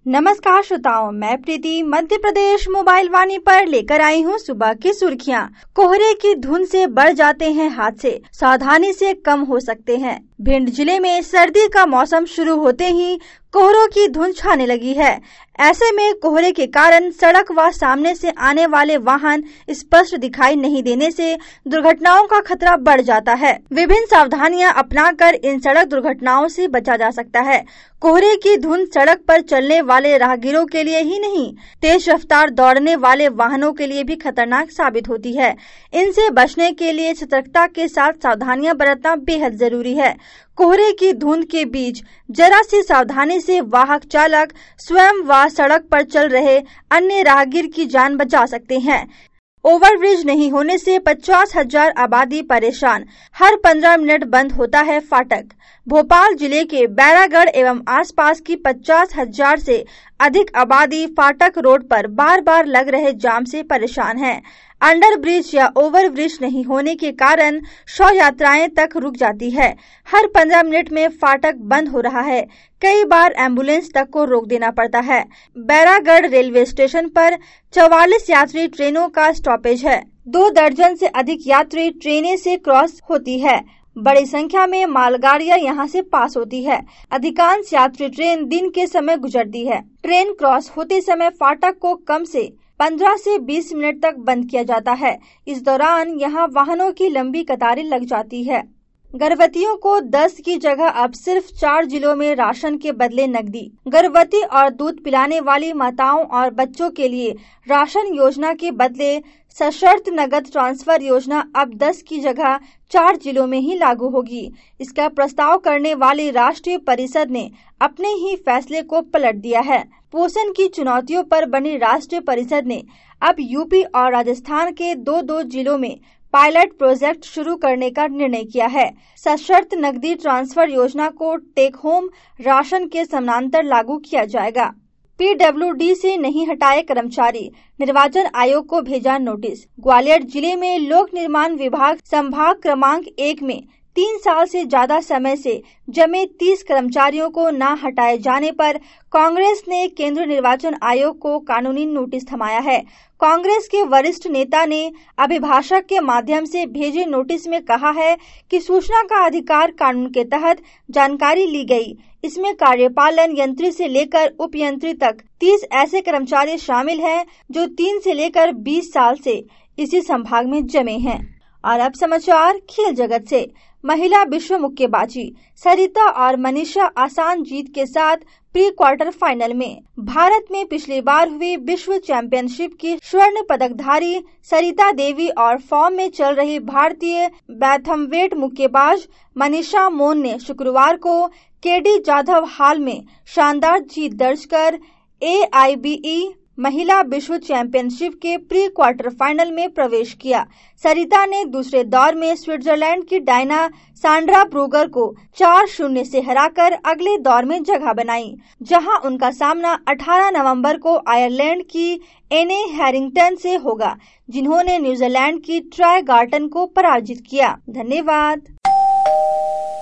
नमस्कार श्रोताओं, मैं प्रीति मध्य प्रदेश मोबाइल वाणी पर लेकर आई हूँ सुबह की सुर्खियाँ। कोहरे की धुंध से बढ़ जाते हैं हादसे, सावधानी से कम हो सकते हैं। भिंड जिले में सर्दी का मौसम शुरू होते ही कोहरों की धुंध छाने लगी है। ऐसे में कोहरे के कारण सड़क व सामने से आने वाले वाहन स्पष्ट दिखाई नहीं देने से दुर्घटनाओं का खतरा बढ़ जाता है। विभिन्न सावधानियां अपनाकर इन सड़क दुर्घटनाओं से बचा जा सकता है। कोहरे की धुंध सड़क पर चलने वाले राहगीरों के लिए ही नहीं, तेज रफ्तार दौड़ने वाले वाहनों के लिए भी खतरनाक साबित होती है। इनसे बचने के लिए सतर्कता के साथ सावधानियां बरतना बेहद जरूरी है। कोहरे की धुंध के बीच जरा सी सावधानी से वाहक चालक स्वयं व सड़क पर चल रहे अन्य राहगीर की जान बचा सकते हैं। ओवरब्रिज नहीं होने से 50,000 आबादी परेशान, हर 15 मिनट बंद होता है फाटक। भोपाल जिले के बैरागढ़ एवं आसपास की 50,000 से अधिक आबादी फाटक रोड पर बार बार लग रहे जाम से परेशान है। अंडर ब्रिज या ओवर ब्रिज नहीं होने के कारण शव यात्राएं तक रुक जाती है। हर 15 मिनट में फाटक बंद हो रहा है। कई बार एम्बुलेंस तक को रोक देना पड़ता है। बैरागढ़ रेलवे स्टेशन पर 44 यात्री ट्रेनों का स्टॉपेज है। 2 दर्जन से अधिक यात्री ट्रेनें से क्रॉस होती है। बड़ी संख्या में मालगाड़ियां यहां से पास होती है। अधिकांश यात्री ट्रेन दिन के समय गुजरती है। ट्रेन क्रॉस होते समय फाटक को कम से 15 से 20 मिनट तक बंद किया जाता है। इस दौरान यहां वाहनों की लंबी कतारें लग जाती है। गर्भवतियों को 10 की जगह अब सिर्फ 4 जिलों में राशन के बदले नकदी। गर्भवती और दूध पिलाने वाली माताओं और बच्चों के लिए राशन योजना के बदले सशर्त नगद ट्रांसफर योजना अब 10 की जगह 4 जिलों में ही लागू होगी। इसका प्रस्ताव करने वाली राष्ट्रीय परिषद ने अपने ही फैसले को पलट दिया है। पोषण की चुनौतियों पर बनी राष्ट्रीय परिषद ने अब यूपी और राजस्थान के 2 जिलों में पायलट प्रोजेक्ट शुरू करने का निर्णय किया है। सशर्त नकदी ट्रांसफर योजना को टेक होम राशन के समानांतर लागू किया जाएगा। पीडब्ल्यूडी से नहीं हटाए कर्मचारी, निर्वाचन आयोग को भेजा नोटिस। ग्वालियर जिले में लोक निर्माण विभाग संभाग क्रमांक 1 में 3 साल से ज्यादा समय से जमे 30 कर्मचारियों को न हटाए जाने पर कांग्रेस ने केंद्रीय निर्वाचन आयोग को कानूनी नोटिस थमाया है। कांग्रेस के वरिष्ठ नेता ने अभिभाषक के माध्यम से भेजे नोटिस में कहा है कि सूचना का अधिकार कानून के तहत जानकारी ली गई। इसमें कार्यपालन यंत्री से लेकर उप यंत्री तक 30 ऐसे कर्मचारी शामिल हैं जो 3 से लेकर 20 साल से इसी संभाग में जमे हैं। और अब समाचार खेल जगत से। महिला विश्व मुक्केबाजी, सरिता और मनीषा आसान जीत के साथ प्री क्वार्टर फाइनल में। भारत में पिछली बार हुई विश्व चैंपियनशिप की स्वर्ण पदकधारी सरिता देवी और फॉर्म में चल रही भारतीय बैथमवेट मुक्केबाज मनीषा मोन ने शुक्रवार को केडी जाधव हॉल में शानदार जीत दर्ज कर AIBE महिला विश्व चैंपियनशिप के प्री क्वार्टर फाइनल में प्रवेश किया। सरिता ने दूसरे दौर में स्विट्जरलैंड की डायना सांड्राब्रूगर को 4-0 से हराकर अगले दौर में जगह बनाई, जहां उनका सामना 18 नवंबर को आयरलैंड की एने हैरिंगटन से होगा, जिन्होंने न्यूजीलैंड की ट्राई गार्टन को पराजित किया। धन्यवाद।